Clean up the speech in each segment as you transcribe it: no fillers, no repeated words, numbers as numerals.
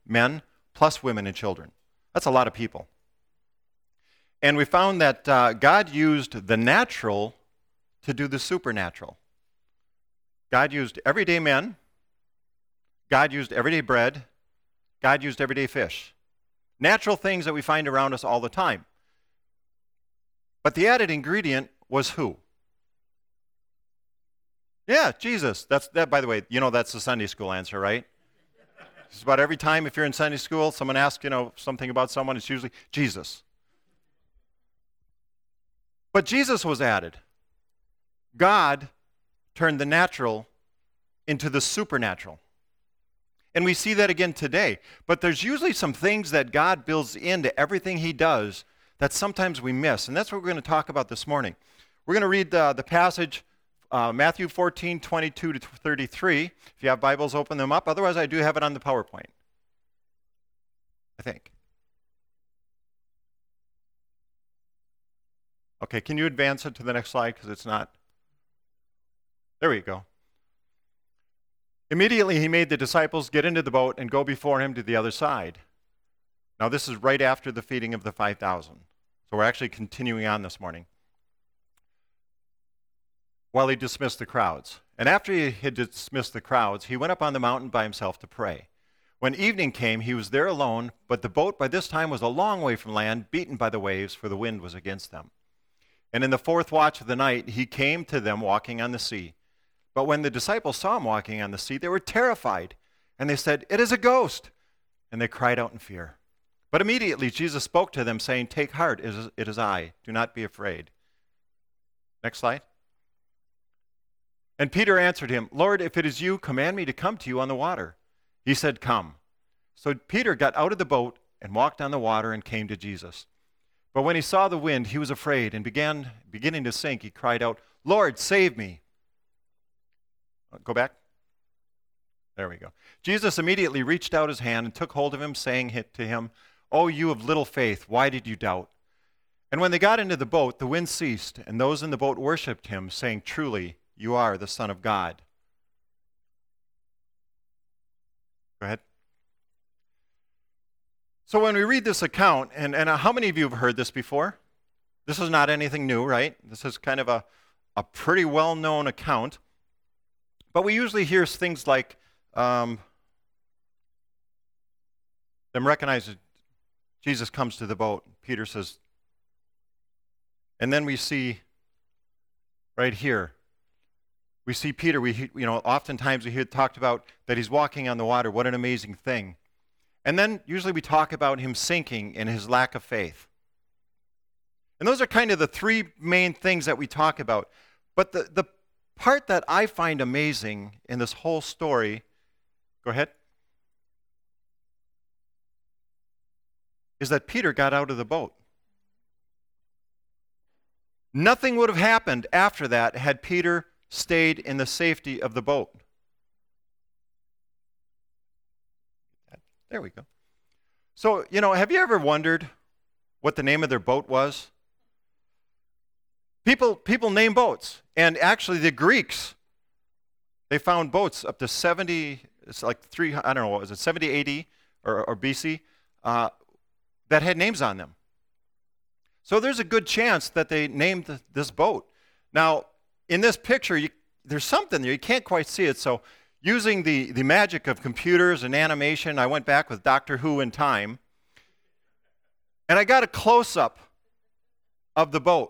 men plus women and children. That's a lot of people. And we found that God used the natural to do the supernatural. God used everyday men. God used everyday bread. God used everyday fish. Natural things that we find around us all the time. But the added ingredient was who? Yeah, Jesus. That, by the way, that's the Sunday school answer, right? It's about every time if you're in Sunday school, someone asks, something about someone, it's usually Jesus. But Jesus was added. God turned the natural into the supernatural. And we see that again today. But there's usually some things that God builds into everything he does that sometimes we miss. And that's what we're going to talk about this morning. We're going to read the passage, Matthew 14, 22 to 33. If you have Bibles, open them up. Otherwise, I do have it on the PowerPoint, I think. Okay, can you advance it to the next slide because it's not? There we go. Immediately he made the disciples get into the boat and go before him to the other side. Now this is right after the feeding of the 5,000. So we're actually continuing on this morning. While he dismissed the crowds. And after he had dismissed the crowds, he went up on the mountain by himself to pray. When evening came, he was there alone, but the boat by this time was a long way from land, beaten by the waves, for the wind was against them. And in the fourth watch of the night, he came to them walking on the sea. But when the disciples saw him walking on the sea, they were terrified. And they said, "It is a ghost." And they cried out in fear. But immediately Jesus spoke to them, saying, "Take heart, it is I. Do not be afraid." Next slide. And Peter answered him, "Lord, if it is you, command me to come to you on the water." He said, "Come." So Peter got out of the boat and walked on the water and came to Jesus. But when he saw the wind, he was afraid, and beginning to sink, he cried out, "Lord, save me." Go back. There we go. Jesus immediately reached out his hand and took hold of him, saying to him, "Oh, you of little faith, why did you doubt?" And when they got into the boat, the wind ceased, and those in the boat worshipped him, saying, "Truly, you are the Son of God." Go ahead. So when we read this account, and how many of you have heard this before? This is not anything new, right? This is kind of a pretty well-known account. But we usually hear things like them recognize that Jesus comes to the boat. Peter says, and then we see right here, we see Peter. Oftentimes we hear talked about that he's walking on the water. What an amazing thing! And then usually we talk about him sinking and his lack of faith. And those are kind of the three main things that we talk about. But the part that I find amazing in this whole story, go ahead, is that Peter got out of the boat. Nothing would have happened after that had Peter stayed in the safety of the boat. There we go. So, have you ever wondered what the name of their boat was? People name boats. And actually the Greeks, they found boats up to 70, it's like 3, I don't know, what was it, 70 AD or BC, that had names on them. So there's a good chance that they named this boat. Now, in this picture, there's something there. You can't quite see it. So using the magic of computers and animation, I went back with Doctor Who in time, and I got a close-up of the boat.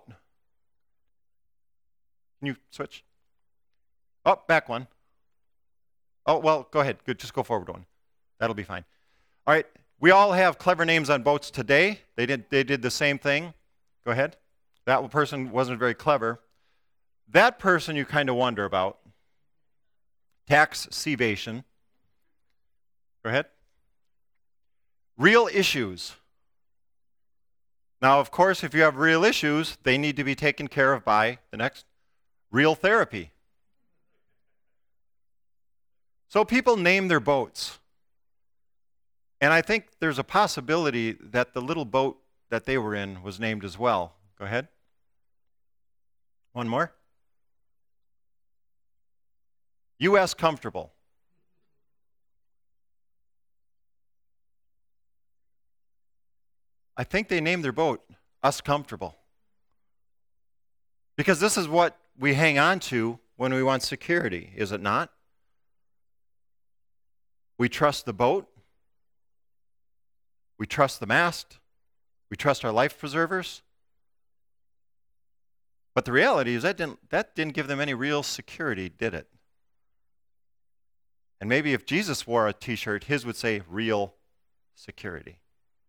Can you switch? Oh, back one. Oh, well, go ahead. Good. Just go forward one. That'll be fine. All right. We all have clever names on boats today. They did the same thing. Go ahead. That person wasn't very clever. That person you kind of wonder about. Tax evasion. Go ahead. Real issues. Now, of course, if you have real issues, they need to be taken care of by the next. Real therapy. So people name their boats. And I think there's a possibility that the little boat that they were in was named as well. Go ahead. One more. U.S. Comfortable. I think they named their boat Us Comfortable. Because this is what we hang on to when we want security, is it not? We trust the boat. We trust the mast. We trust our life preservers. But the reality is that didn't give them any real security, did it? And maybe if Jesus wore a t-shirt, his would say real security.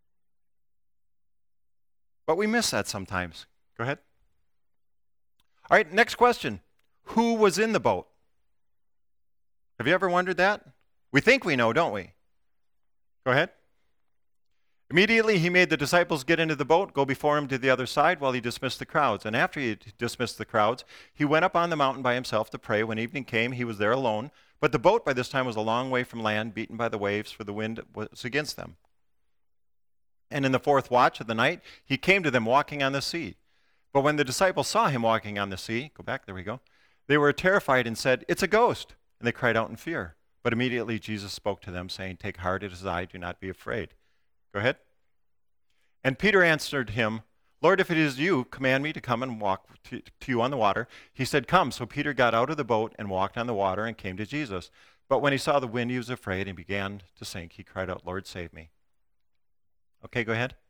But we miss that sometimes. Go ahead. All right, next question. Who was in the boat? Have you ever wondered that? We think we know, don't we? Go ahead. Immediately he made the disciples get into the boat, go before him to the other side while he dismissed the crowds. And after he dismissed the crowds, he went up on the mountain by himself to pray. When evening came, he was there alone. But the boat by this time was a long way from land, beaten by the waves, for the wind was against them. And in the fourth watch of the night, he came to them walking on the sea. But when the disciples saw him walking on the sea, go back, there we go, they were terrified and said, "It's a ghost." And they cried out in fear. But immediately Jesus spoke to them, saying, "Take heart, it is I, do not be afraid." Go ahead. And Peter answered him, "Lord, if it is you, command me to come and walk to you on the water." He said, "Come." So Peter got out of the boat and walked on the water and came to Jesus. But when he saw the wind, he was afraid and began to sink. He cried out, "Lord, save me." Okay, go ahead.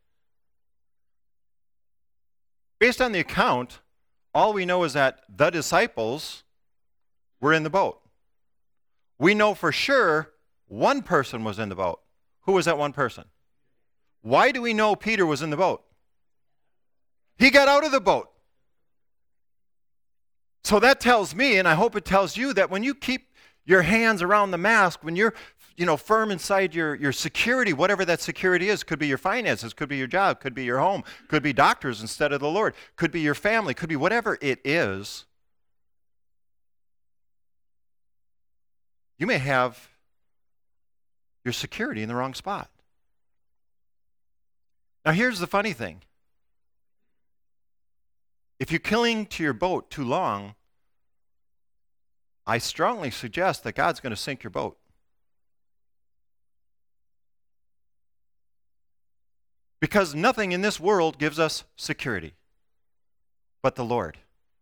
Based on the account, all we know is that the disciples were in the boat. We know for sure one person was in the boat. Who was that one person? Why do we know Peter was in the boat? He got out of the boat. So that tells me, and I hope it tells you, that when you keep your hands around the mast, when you're firm inside your security, whatever that security is, could be your finances, could be your job, could be your home, could be doctors instead of the Lord, could be your family, could be whatever it is, you may have your security in the wrong spot. Now here's the funny thing. If you cling to your boat too long, I strongly suggest that God's going to sink your boat. Because nothing in this world gives us security but the Lord.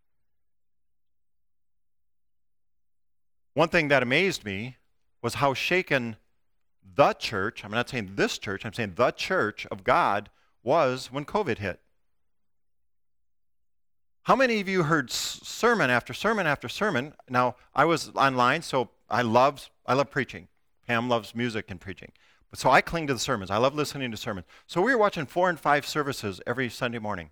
One thing that amazed me was how shaken the church, I'm not saying this church, I'm saying the church of God was when COVID hit. How many of you heard sermon after sermon after sermon? Now, I was online, so I love preaching. Pam loves music and preaching. So I cling to the sermons. I love listening to sermons. So we were watching 4 and 5 services every Sunday morning.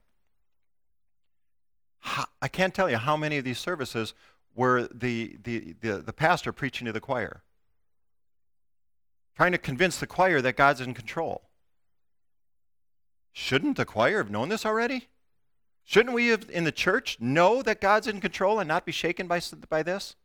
I can't tell you how many of these services were the pastor preaching to the choir, trying to convince the choir that God's in control. Shouldn't the choir have known this already? Shouldn't we have, in the church, know that God's in control and not be shaken by this?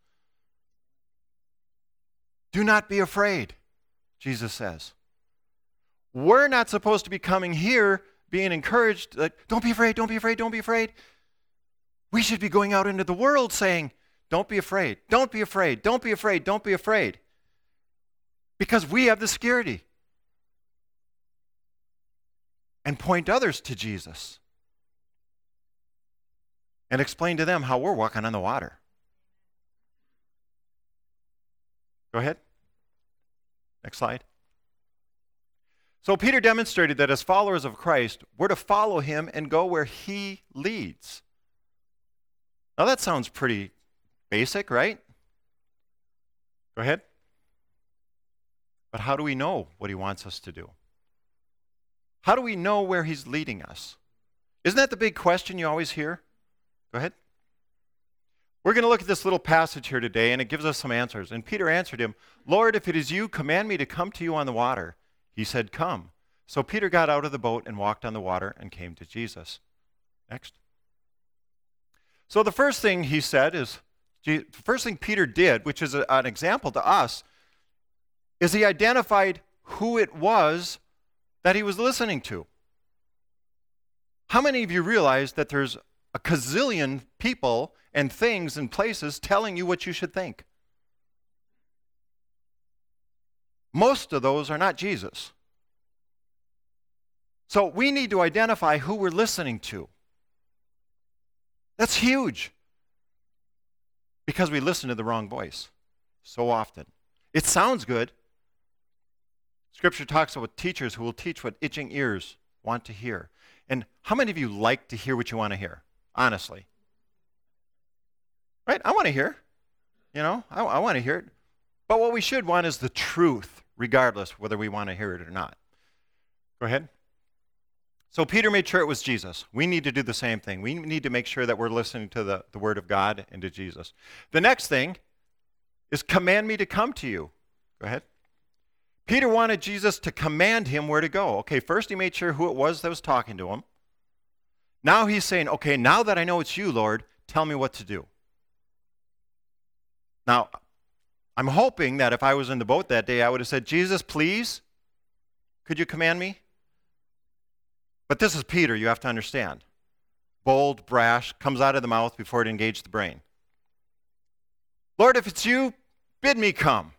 Do not be afraid, Jesus says. We're not supposed to be coming here being encouraged, like, don't be afraid, don't be afraid, don't be afraid. We should be going out into the world saying, don't be afraid, don't be afraid, don't be afraid, don't be afraid. Because we have the security. And point others to Jesus. And explain to them how we're walking on the water. Go ahead. Next slide. So Peter demonstrated that as followers of Christ, we're to follow him and go where he leads. Now that sounds pretty basic, right? Go ahead. But how do we know what he wants us to do? How do we know where he's leading us? Isn't that the big question you always hear? Go ahead. We're going to look at this little passage here today, and it gives us some answers. And Peter answered him, "Lord, if it is you, command me to come to you on the water." He said, "Come." So Peter got out of the boat and walked on the water and came to Jesus. Next. So the first thing he said is, the first thing Peter did, which is an example to us, is he identified who it was that he was listening to. How many of you realize that there's a gazillion people and things and places telling you what you should think? Most of those are not Jesus. So we need to identify who we're listening to. That's huge. Because we listen to the wrong voice so often. It sounds good. Scripture talks about teachers who will teach what itching ears want to hear. And how many of you like to hear what you want to hear? Honestly. Right? I want to hear. I want to hear it. But what we should want is the truth, regardless whether we want to hear it or not. Go ahead. So Peter made sure it was Jesus. We need to do the same thing. We need to make sure that we're listening to the Word of God and to Jesus. The next thing is command me to come to you. Go ahead. Peter wanted Jesus to command him where to go. Okay, first he made sure who it was that was talking to him. Now he's saying, okay, now that I know it's you, Lord, tell me what to do. Now, I'm hoping that if I was in the boat that day, I would have said, Jesus, please, could you command me? But this is Peter, you have to understand. Bold, brash, comes out of the mouth before it engaged the brain. Lord, if it's you, bid me come.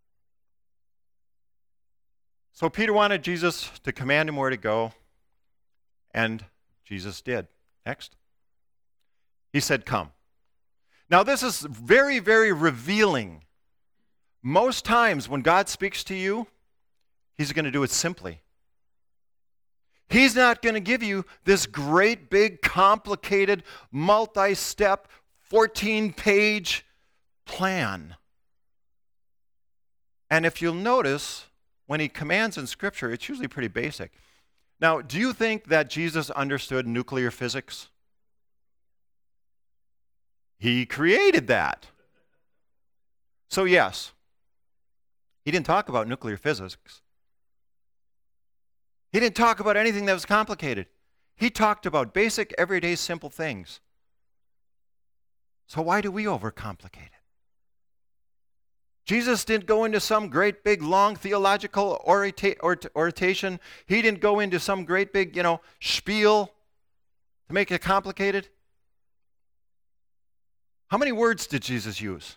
So Peter wanted Jesus to command him where to go, and Jesus did. Next. He said, come. Now this is very, very revealing. Most times when God speaks to you, he's going to do it simply. He's not going to give you this great, big, complicated, multi-step, 14-page plan. And if you'll notice, when he commands in Scripture, it's usually pretty basic. Now, do you think that Jesus understood nuclear physics? He created that. So yes, he didn't talk about nuclear physics. He didn't talk about anything that was complicated. He talked about basic, everyday, simple things. So why do we overcomplicate it? Jesus didn't go into some great big long theological oration. He didn't go into some great big, spiel to make it complicated. How many words did Jesus use?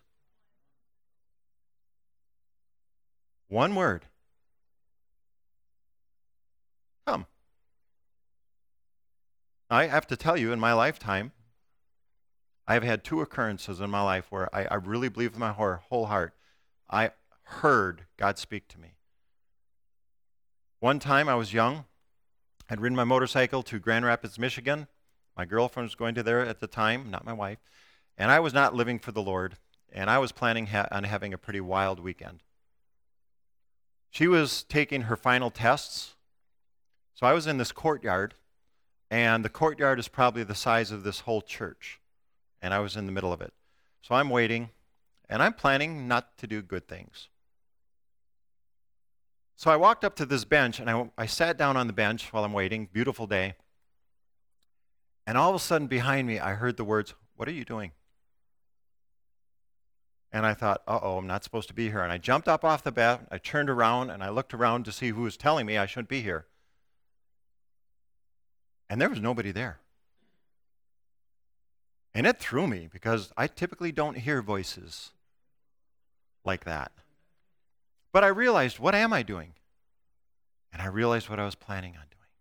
One word. Come. I have to tell you, in my lifetime, I have had two occurrences in my life where I really believe with my whole heart I heard God speak to me. One time I was young. I'd ridden my motorcycle to Grand Rapids, Michigan. My girlfriend was going to there at the time, not my wife. And I was not living for the Lord. And I was planning on having a pretty wild weekend. She was taking her final tests. So I was in this courtyard. And the courtyard is probably the size of this whole church. And I was in the middle of it. So I'm waiting. And I'm planning not to do good things. So I walked up to this bench, and I sat down on the bench while I'm waiting. Beautiful day. And all of a sudden, behind me, I heard the words, "What are you doing?" And I thought, uh-oh, I'm not supposed to be here. And I jumped up off the bed. I turned around, and I looked around to see who was telling me I shouldn't be here. And there was nobody there. And it threw me, because I typically don't hear voices like that. But I realized, what am I doing? And I realized what I was planning on doing.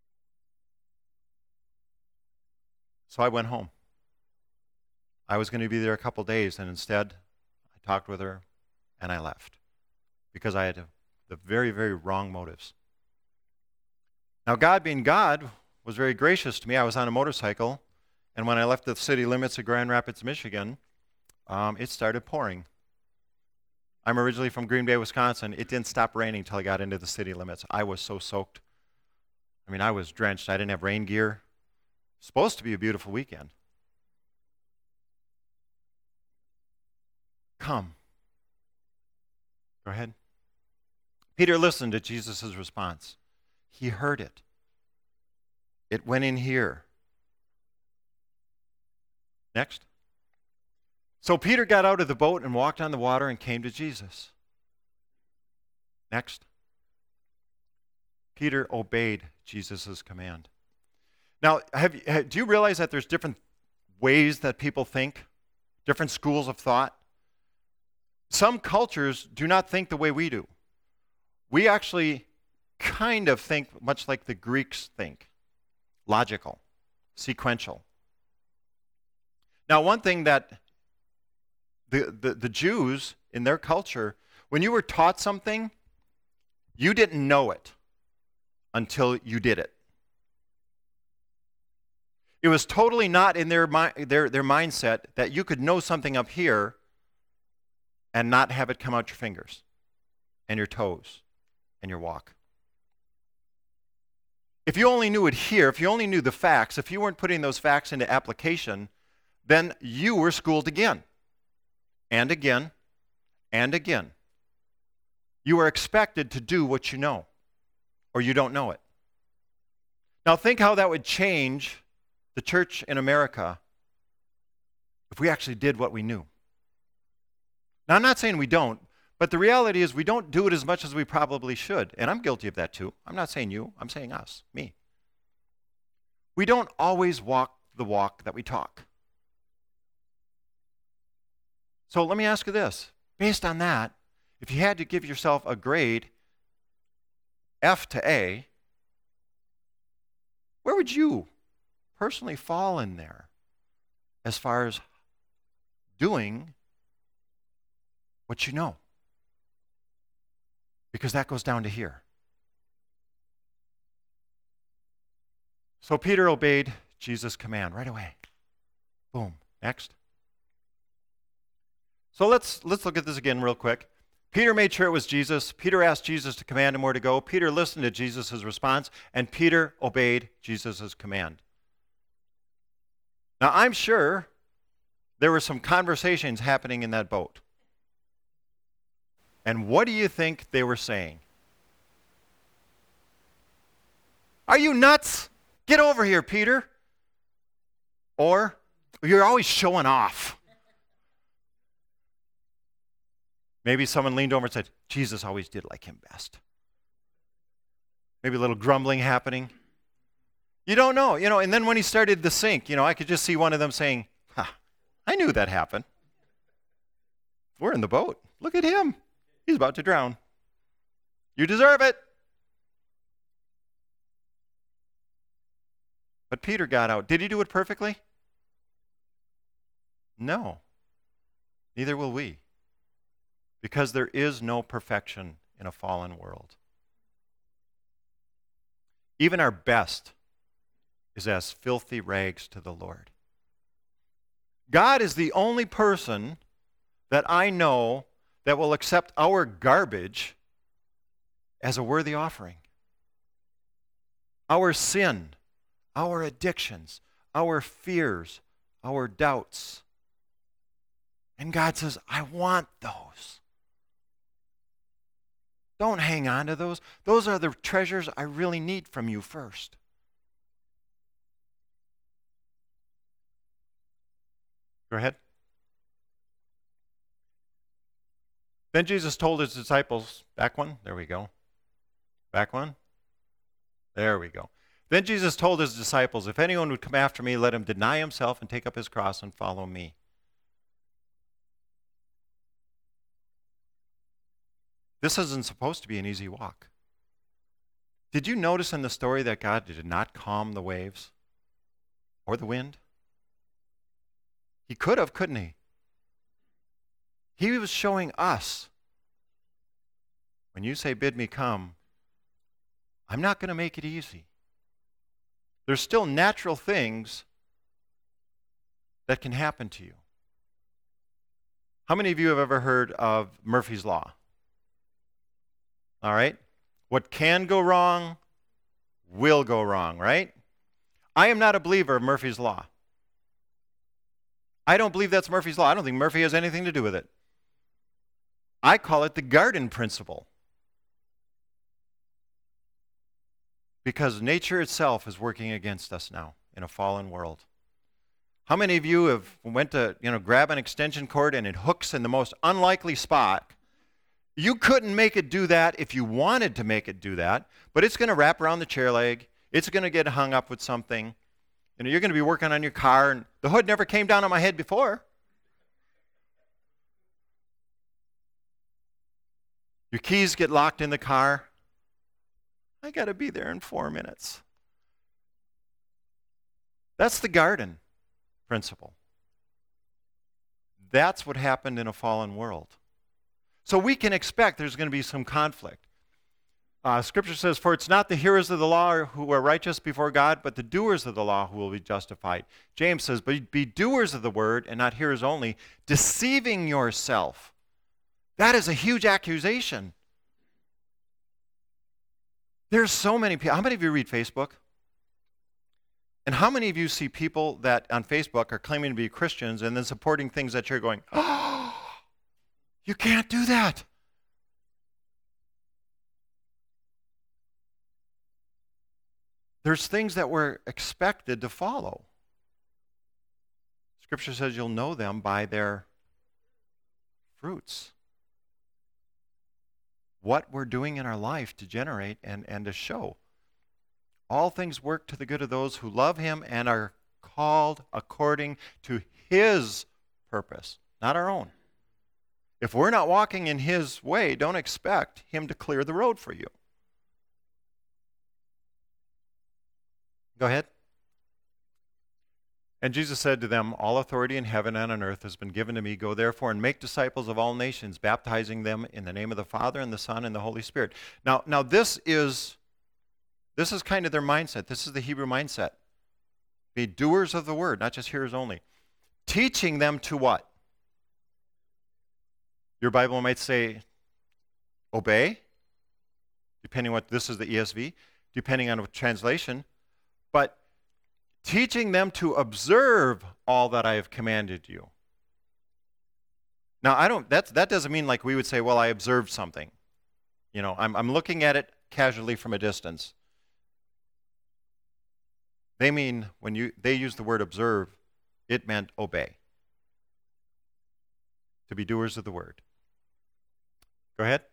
So I went home. I was going to be there a couple days, and instead, I talked with her, and I left. Because I had the very, very wrong motives. Now, God being God was very gracious to me. I was on a motorcycle, and when I left the city limits of Grand Rapids, Michigan, it started pouring. I'm originally from Green Bay, Wisconsin. It didn't stop raining until I got into the city limits. I was so soaked. I was drenched. I didn't have rain gear. Supposed to be a beautiful weekend. Come. Go ahead. Peter listened to Jesus' response. He heard it. It went in here. Next. So Peter got out of the boat and walked on the water and came to Jesus. Next. Peter obeyed Jesus' command. Now, do you realize that there's different ways that people think? Different schools of thought? Some cultures do not think the way we do. We actually kind of think much like the Greeks think. Logical, sequential. Now, one thing that the Jews in their culture, when you were taught something, you didn't know it until you did it. It was totally not in their mindset that you could know something up here and not have it come out your fingers and your toes and your walk. If you only knew it here, if you only knew the facts, if you weren't putting those facts into application, then you were schooled again and again and again. You are expected to do what you know, or you don't know it. Now think how that would change the church in America if we actually did what we knew. Now I'm not saying we don't, but the reality is we don't do it as much as we probably should. And I'm guilty of that too. I'm not saying you, I'm saying us, me. We don't always walk the walk that we talk. So let me ask you this. Based on that, if you had to give yourself a grade, F to A, where would you personally fall in there as far as doing what you know? Because that goes down to here. So Peter obeyed Jesus' command right away. Boom. Next. So let's look at this again real quick. Peter made sure it was Jesus. Peter asked Jesus to command him where to go. Peter listened to Jesus' response, and Peter obeyed Jesus' command. Now, I'm sure there were some conversations happening in that boat. And what do you think they were saying? Are you nuts? Get over here, Peter. Or, you're always showing off. Maybe someone leaned over and said, Jesus always did like him best. Maybe a little grumbling happening. You don't know, and then when he started to sink, I could just see one of them saying, I knew that happened. We're in the boat. Look at him. He's about to drown. You deserve it. But Peter got out. Did he do it perfectly? No. Neither will we. Because there is no perfection in a fallen world. Even our best is as filthy rags to the Lord. God is the only person that I know that will accept our garbage as a worthy offering. Our sin, our addictions, our fears, our doubts. And God says, I want those. Don't hang on to those. Those are the treasures I really need from you first. Go ahead. Then Jesus told his disciples, back one, there we go. Back one, there we go. Then Jesus told his disciples, if anyone would come after me, let him deny himself and take up his cross and follow me. This isn't supposed to be an easy walk. Did you notice in the story that God did not calm the waves or the wind? He could have, couldn't he? He was showing us, when you say, bid me come, I'm not going to make it easy. There's still natural things that can happen to you. How many of you have ever heard of Murphy's Law? All right? What can go wrong will go wrong, right? I am not a believer of Murphy's Law. I don't believe that's Murphy's Law. I don't think Murphy has anything to do with it. I call it the garden principle. Because nature itself is working against us now in a fallen world. How many of you have went to, grab an extension cord and it hooks in the most unlikely spot? You couldn't make it do that if you wanted to make it do that, but it's going to wrap around the chair leg. It's going to get hung up with something. You're going to be working on your car, and the hood never came down on my head before. Your keys get locked in the car. I got to be there in 4 minutes. That's the garden principle. That's what happened in a fallen world. So we can expect there's going to be some conflict. Scripture says, for it's not the hearers of the law who are righteous before God, but the doers of the law who will be justified. James says, but be doers of the word and not hearers only, deceiving yourself. That is a huge accusation. There's so many people. How many of you read Facebook? And how many of you see people that on Facebook are claiming to be Christians and then supporting things that you're going, oh, you can't do that. There's things that we're expected to follow. Scripture says you'll know them by their fruits. What we're doing in our life to generate and to show. All things work to the good of those who love him and are called according to his purpose, not our own. If we're not walking in his way, don't expect him to clear the road for you. Go ahead. And Jesus said to them, all authority in heaven and on earth has been given to me. Go therefore and make disciples of all nations, baptizing them in the name of the Father and the Son and the Holy Spirit. Now this is kind of their mindset. This is the Hebrew mindset. Be doers of the word, not just hearers only. Teaching them to what? Your Bible might say obey, depending on what, this is the ESV, depending on what translation. But teaching them to observe all that I have commanded you. Now, that doesn't mean like we would say, well, I observed something. You know, I'm looking at it casually from a distance. They mean, when they use the word observe, it meant obey. To be doers of the word. Go ahead.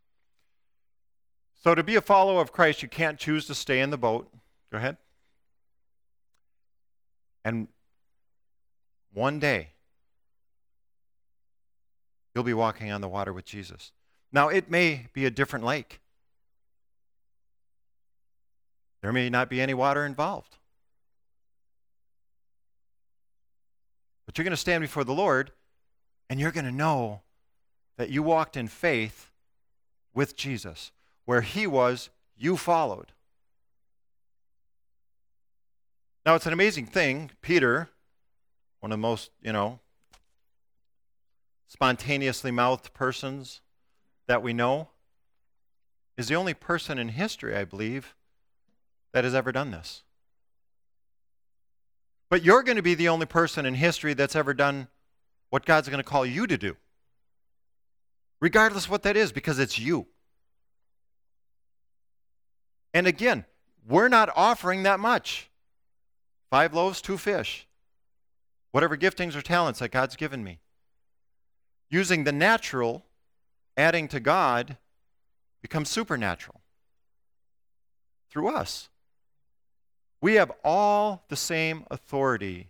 So to be a follower of Christ, you can't choose to stay in the boat. Go ahead. And one day, you'll be walking on the water with Jesus. Now, it may be a different lake. There may not be any water involved. But you're going to stand before the Lord, and you're going to know that you walked in faith with Jesus. Where he was, you followed. Now, it's an amazing thing. Peter, one of the most, spontaneously mouthed persons that we know, is the only person in history, I believe, that has ever done this. But you're going to be the only person in history that's ever done what God's going to call you to do. Regardless of what that is, because it's you. And again, we're not offering that much. 5 loaves, 2 fish. Whatever giftings or talents that God's given me. Using the natural, adding to God, becomes supernatural. Through us. We have all the same authority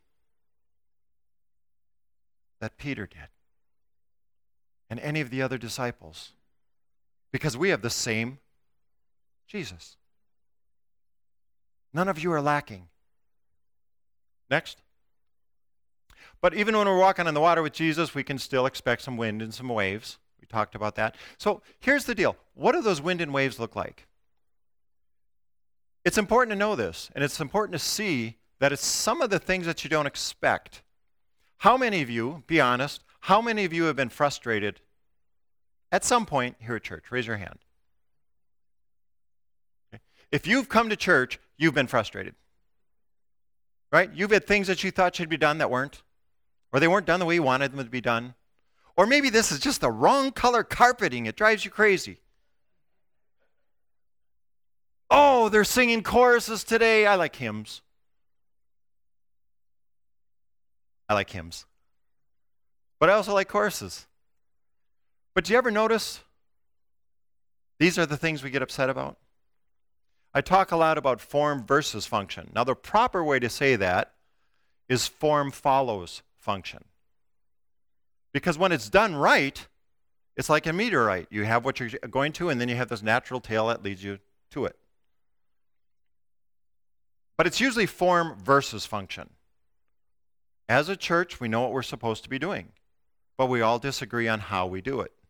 that Peter did. And any of the other disciples. Because we have the same Jesus. None of you are lacking. Next. But even when we're walking on the water with Jesus, we can still expect some wind and some waves. We talked about that. So here's the deal. What do those wind and waves look like? It's important to know this, and it's important to see that it's some of the things that you don't expect. How many of you, be honest, how many of you have been frustrated at some point here at church? Raise your hand. Okay. If you've come to church, you've been frustrated. Right? You've had things that you thought should be done that weren't. Or they weren't done the way you wanted them to be done. Or maybe this is just the wrong color carpeting. It drives you crazy. Oh, they're singing choruses today. I like hymns. I like hymns. But I also like choruses. But do you ever notice these are the things we get upset about? I talk a lot about form versus function. Now, the proper way to say that is form follows function. Because when it's done right, it's like a meteorite. You have what you're going to, and then you have this natural tail that leads you to it. But it's usually form versus function. As a church, we know what we're supposed to be doing, but we all disagree on how we do it.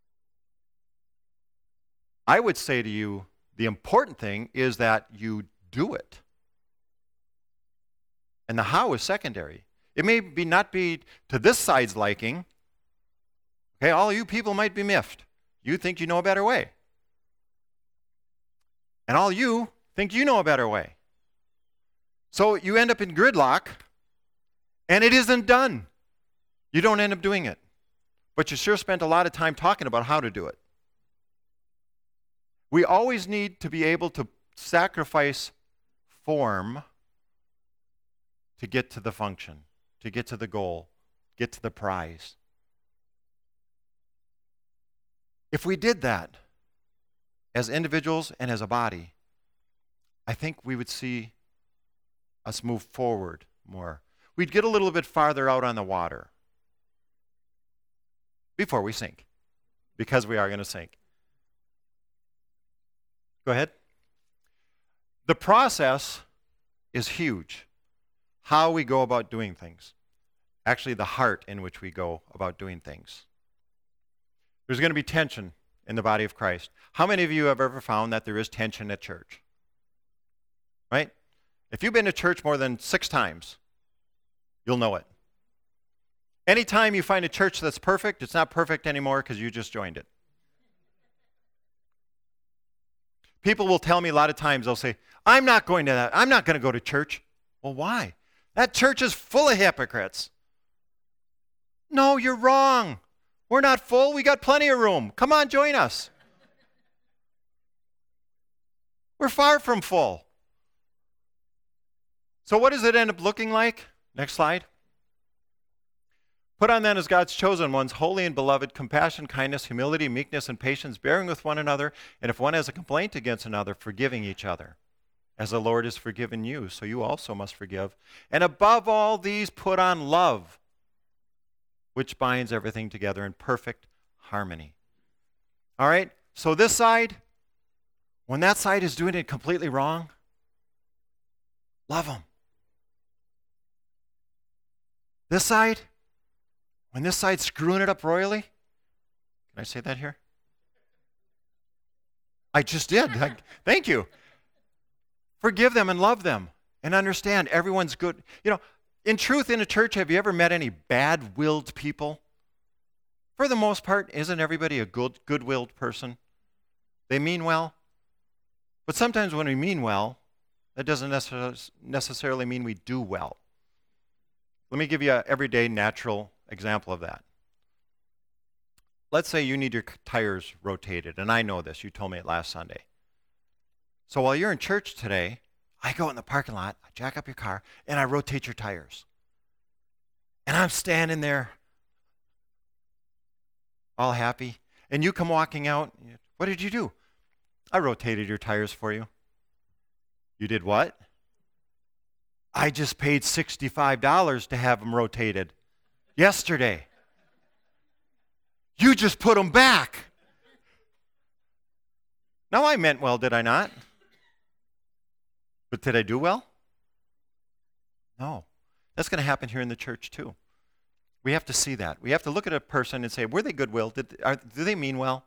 I would say to you, the important thing is that you do it. And the how is secondary. It may not be to this side's liking. Okay, all you people might be miffed. You think you know a better way. And all you think you know a better way. So you end up in gridlock, and it isn't done. You don't end up doing it. But you sure spent a lot of time talking about how to do it. We always need to be able to sacrifice form to get to the function, to get to the goal, get to the prize. If we did that as individuals and as a body, I think we would see us move forward more. We'd get a little bit farther out on the water before we sink, because we are going to sink. Go ahead. The process is huge. How we go about doing things. Actually, the heart in which we go about doing things. There's going to be tension in the body of Christ. How many of you have ever found that there is tension at church? Right? If you've been to church more than 6 times, you'll know it. Anytime you find a church that's perfect, it's not perfect anymore because you just joined it. People will tell me a lot of times, they'll say, I'm not going to that. I'm not going to go to church. Well, why? That church is full of hypocrites. No, you're wrong. We're not full. We got plenty of room. Come on, join us. We're far from full. So what does it end up looking like? Next slide. Put on then as God's chosen ones, holy and beloved, compassion, kindness, humility, meekness, and patience, bearing with one another, and if one has a complaint against another, forgiving each other. As the Lord has forgiven you, so you also must forgive. And above all these, put on love, which binds everything together in perfect harmony. All right? So this side, when that side is doing it completely wrong, love them. This side, when this side's screwing it up royally, can I say that here? I just did. Thank you. Forgive them and love them and understand everyone's good. You know, in truth, in a church, have you ever met any bad-willed people? For the most part, isn't everybody a good-willed person? They mean well. But sometimes when we mean well, that doesn't necessarily mean we do well. Let me give you an everyday natural example of that. Let's say you need your tires rotated, and I know this. You told me it last Sunday. So while you're in church today, I go in the parking lot, I jack up your car, and I rotate your tires. And I'm standing there all happy, and you come walking out. What did you do? I rotated your tires for you. You did what? I just paid $65 to have them rotated yesterday. You just put them back. Now I meant well, did I not? But did I do well? No. That's going to happen here in the church too. We have to see that. We have to look at a person and say, were they goodwill? Do they mean well?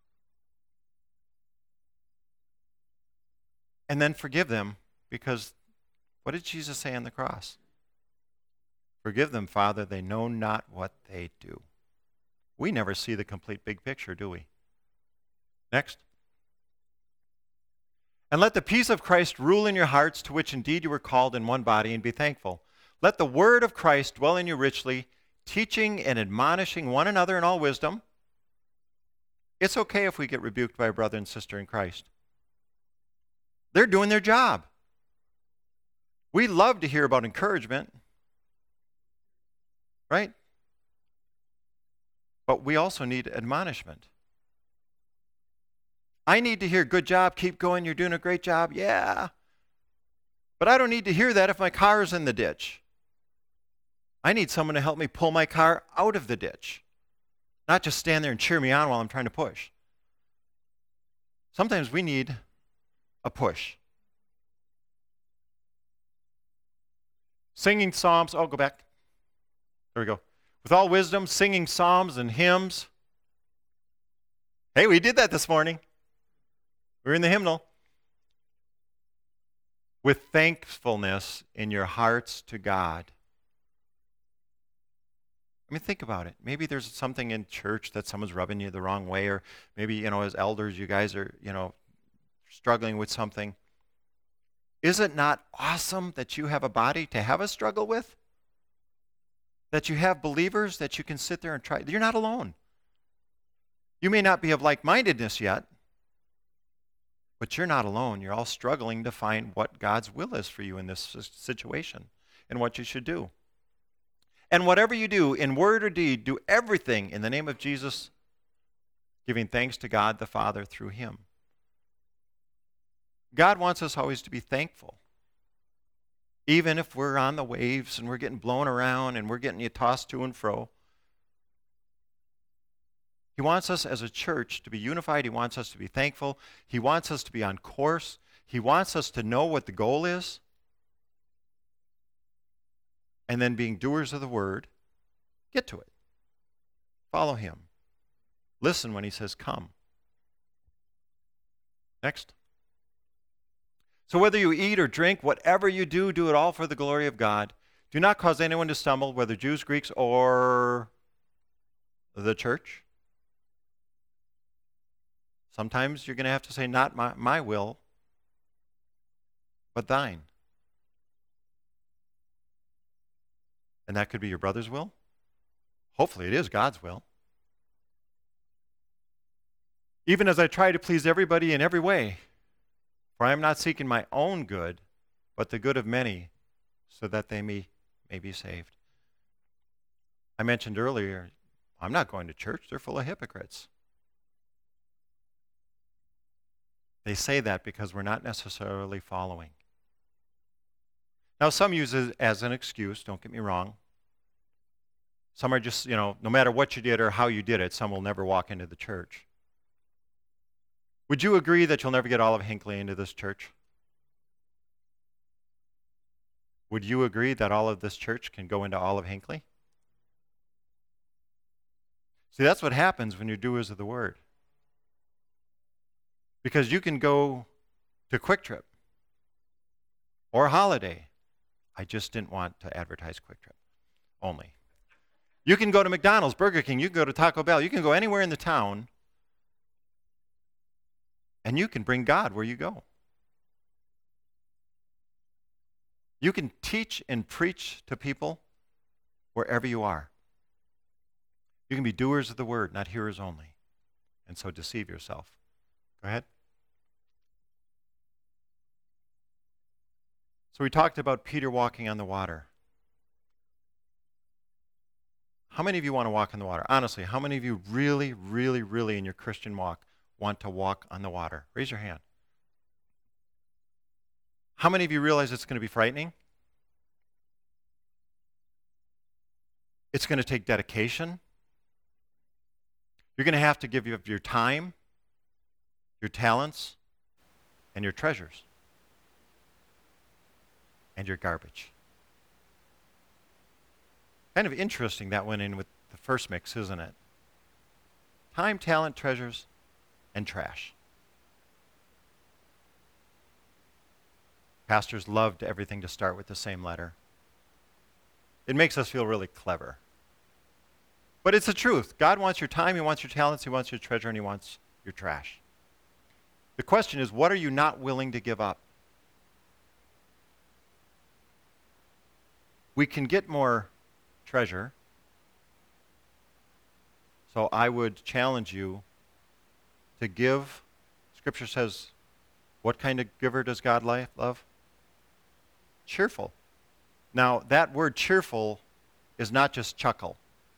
And then forgive them, because what did Jesus say on the cross? Forgive them, Father, they know not what they do. We never see the complete big picture, do we? Next. And let the peace of Christ rule in your hearts, to which indeed you were called in one body, and be thankful. Let the word of Christ dwell in you richly, teaching and admonishing one another in all wisdom. It's okay if we get rebuked by a brother and sister in Christ. They're doing their job. We love to hear about encouragement, right? But we also need admonishment. I need to hear, good job, keep going, you're doing a great job. Yeah. But I don't need to hear that if my car is in the ditch. I need someone to help me pull my car out of the ditch, not just stand there and cheer me on while I'm trying to push. Sometimes we need a push. Singing psalms. Oh, go back. There we go. With all wisdom, singing psalms and hymns. Hey, we did that this morning. We're in the hymnal. With thankfulness in your hearts to God. I mean, think about it. Maybe there's something in church that someone's rubbing you the wrong way, or maybe, as elders, you guys are, struggling with something. Is it not awesome that you have a body to have a struggle with? That you have believers that you can sit there and try. You're not alone. You may not be of like-mindedness yet, but you're not alone. You're all struggling to find what God's will is for you in this situation and what you should do. And whatever you do, in word or deed, do everything in the name of Jesus, giving thanks to God the Father through him. God wants us always to be thankful. Even if we're on the waves and we're getting blown around and we're getting tossed to and fro. He wants us as a church to be unified. He wants us to be thankful. He wants us to be on course. He wants us to know what the goal is. And then being doers of the word, get to it. Follow him. Listen when he says, come. Next. So whether you eat or drink, whatever you do, do it all for the glory of God. Do not cause anyone to stumble, whether Jews, Greeks, or the church. Sometimes you're going to have to say, not my will, but thine. And that could be your brother's will. Hopefully it is God's will. Even as I try to please everybody in every way, for I am not seeking my own good, but the good of many, so that they may be saved. I mentioned earlier, I'm not going to church. They're full of hypocrites. They say that because we're not necessarily following. Now, some use it as an excuse, don't get me wrong. Some are just, no matter what you did or how you did it, some will never walk into the church. Would you agree that you'll never get Olive Hinckley into this church? Would you agree that all of this church can go into Olive Hinckley? See, that's what happens when you're doers of the word. Because you can go to Quick Trip or Holiday. I just didn't want to advertise Quick Trip only. You can go to McDonald's, Burger King, you can go to Taco Bell, you can go anywhere in the town, and you can bring God where you go. You can teach and preach to people wherever you are. You can be doers of the word, not hearers only, and so deceive yourself. Go ahead. So we talked about Peter walking on the water. How many of you want to walk on the water? Honestly, how many of you really, really, really in your Christian walk want to walk on the water? Raise your hand. How many of you realize it's going to be frightening? It's going to take dedication. You're going to have to give up your time, your talents, and your treasures, and your garbage. Kind of interesting that went in with the first mix, isn't it? Time, talent, treasures, and trash. Pastors loved everything to start with the same letter. It makes us feel really clever. But it's the truth. God wants your time, he wants your talents, he wants your treasure, and he wants your trash. The question is, what are you not willing to give up? We can get more treasure. So I would challenge you to give. Scripture says, what kind of giver does God love? Cheerful. Now, that word cheerful is not just chuckle.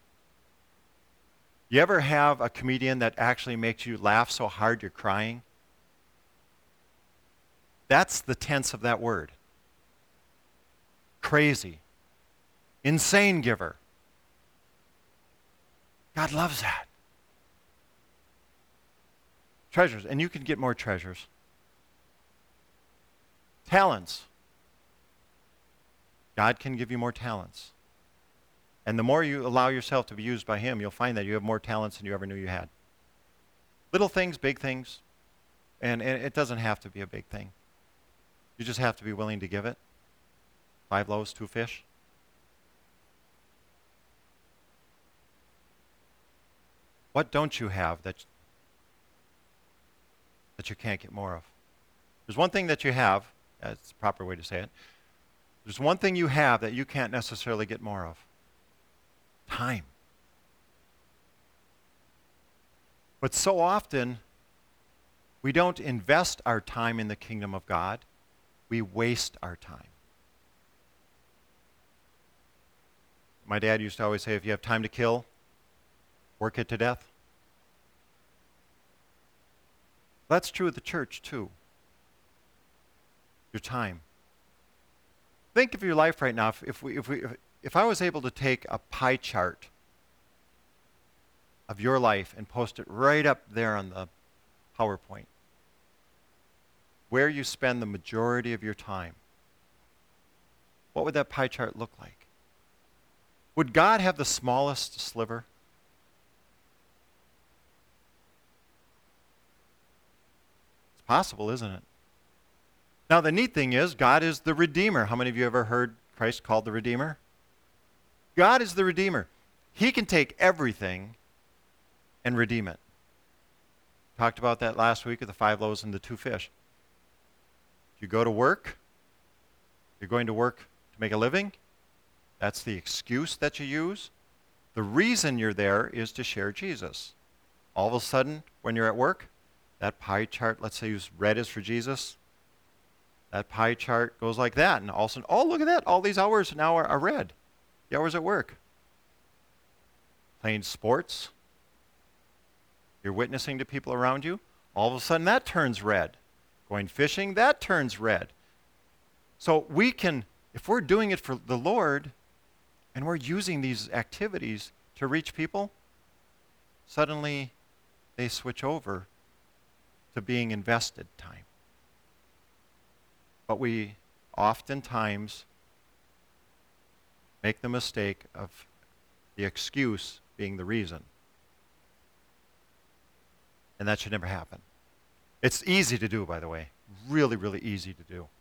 You ever have a comedian that actually makes you laugh so hard you're crying? That's the tense of that word. Crazy. Insane giver. God loves that. Treasures, and you can get more treasures. Talents. God can give you more talents. And the more you allow yourself to be used by him, you'll find that you have more talents than you ever knew you had. Little things, big things. And it doesn't have to be a big thing. You just have to be willing to give it. 5 loaves, 2 fish. What don't you have that you can't get more of? There's one thing that you have, that's the proper way to say it. There's one thing you have that you can't necessarily get more of. Time. But so often, we don't invest our time in the kingdom of God. We waste our time. My dad used to always say, if you have time to kill, work it to death. That's true of the church, too. Your time. Think of your life right now. If I was able to take a pie chart of your life and post it right up there on the PowerPoint, where you spend the majority of your time, what would that pie chart look like? Would God have the smallest sliver? It's possible, isn't it? Now, the neat thing is, God is the Redeemer. How many of you ever heard Christ called the Redeemer? God is the Redeemer. He can take everything and redeem it. Talked about that last week with the 5 loaves and the 2 fish. If you go to work, you're going to work to make a living. That's the excuse that you use. The reason you're there is to share Jesus. All of a sudden, when you're at work, that pie chart, let's say red is for Jesus, that pie chart goes like that. And all of a sudden, oh, look at that. All these hours now are red. The hours at work. Playing sports. You're witnessing to people around you. All of a sudden, that turns red. Going fishing, that turns red. So we can, if we're doing it for the Lord, and we're using these activities to reach people, suddenly they switch over to being invested time. But we oftentimes make the mistake of the excuse being the reason. And that should never happen. It's easy to do, by the way. Really, really easy to do.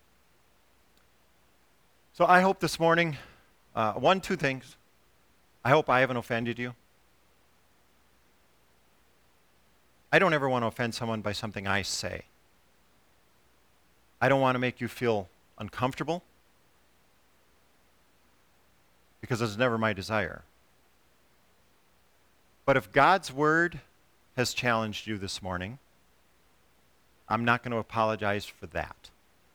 So I hope this morning, 2 things. I hope I haven't offended you. I don't ever want to offend someone by something I say. I don't want to make you feel uncomfortable, because it's never my desire. But if God's word has challenged you this morning, I'm not going to apologize for that,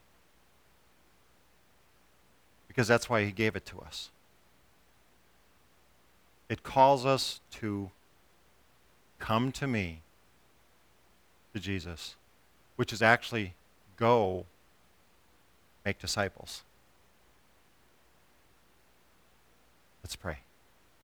because that's why he gave it to us. It calls us to come to me, to Jesus, which is actually go make disciples. Let's pray.